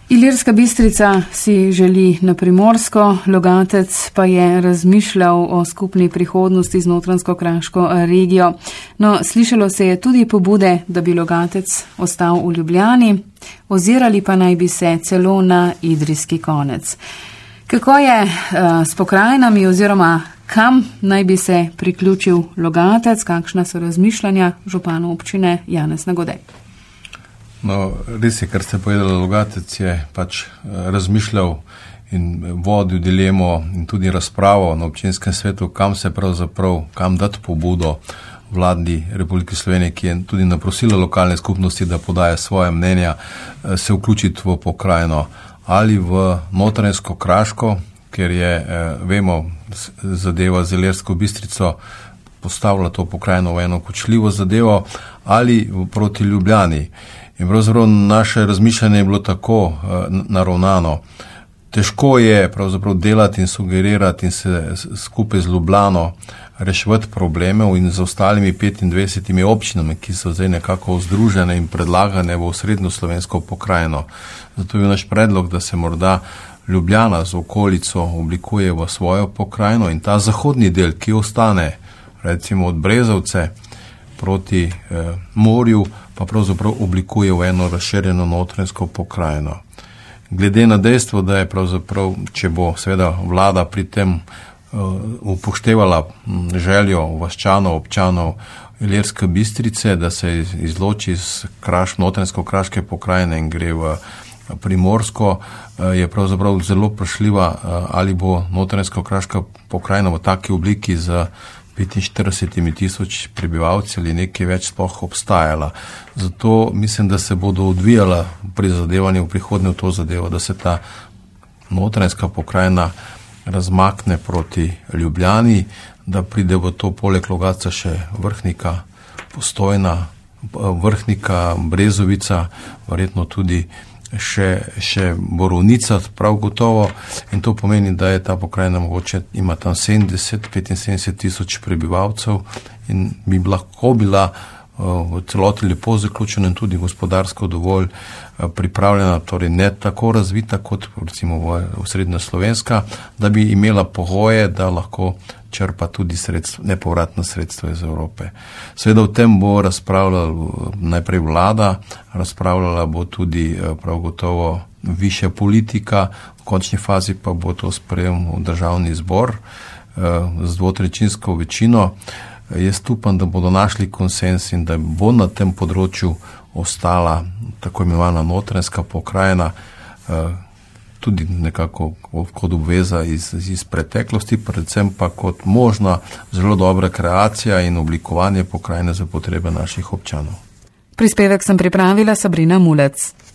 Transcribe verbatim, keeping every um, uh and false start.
Ilirska Bistrica si želi na Primorsko, Logatec pa je razmišljal o skupni prihodnosti z Notranjsko-kraško regijo. No, slišalo se je tudi pobude, da bi Logatec ostal v Ljubljani, ozirali pa naj bi se celo na idrijski konec. Kako je uh, s pokrajinami oziroma kam naj bi se priključil Logatec, kakšna so razmišljanja župana občine Janez Nagodej? No, res je, kar ste povedali, Logatec je pač razmišljal in vodil dilemo in tudi razpravo na občinskem svetu, kam se pravzaprav, kam dati pobudo vladi Republike Slovenije, ki je tudi naprosila lokalne skupnosti, da podaja svoje mnenja, se vključiti v pokrajino ali v Notranjsko-kraško, ker je, vemo, zadeva z Ilirsko Bistrico postavila to pokrajino v eno kočljivo zadevo, ali proti Ljubljani. In pravzaprav naše razmišljanje je bilo tako uh, naravnano. Težko je pravzaprav delati in sugerirati in se skupaj z Ljubljano reševati probleme in z ostalimi petindvajsetimi občinami, ki so zdaj nekako združene in predlagane v osrednjo slovensko pokrajino. Zato je naš predlog, da se morda Ljubljana z okolico oblikuje v svojo pokrajino in ta zahodni del, ki ostane recimo od Brezovce proti eh, morju, pa pravzaprav oblikuje v eno razširjeno notranjsko pokrajino. Glede na dejstvo, da je pravzaprav, če bo seveda vlada pri tem uh, upoštevala željo vaščanov, občanov Ilirske Bistrice, da se izloči iz kraš, notranjsko-kraške pokrajine in gre v Primorsko, uh, je pravzaprav zelo vprašljiva, uh, ali bo notranjsko-kraška pokrajina v taki obliki za petinštirideset tisoč prebivalci ali nekaj več sploh obstajala. Zato mislim, da se bodo odvijala prizadevanje v prihodnje v to zadevo, da se ta notranjska pokrajina razmakne proti Ljubljani, da pride v to poleg Logatca še Vrhnika, Postojna, Vrhnika, Brezovica, verjetno tudi še, še Borovnica, prav gotovo, in to pomeni, da je ta pokrajina mogoče ima tam sedemdeset do petinsedemdeset tisoč prebivalcev in bi lahko bila uh, v celoti lepo zaključena in tudi gospodarsko dovolj uh, pripravljena, torej ne tako razvita kot recimo v, v srednja Slovenska, da bi imela pogoje, da lahko črpa tudi sredstva, nepovratna sredstva iz Evrope. Seveda v tem bo razpravljala najprej vlada, razpravljala bo tudi prav gotovo višja politika, v končni fazi pa bo to sprejel državni zbor z dvotrečinsko večino. Jaz upam, da bodo našli konsens in da bo na tem področju ostala tako imenovana notranjska pokrajina, tudi nekako kot obveza iz, iz preteklosti, predvsem pa kot možna zelo dobra kreacija in oblikovanje pokrajine za potrebe naših občanov. Prispevek sem pripravila Sabrina Mulec.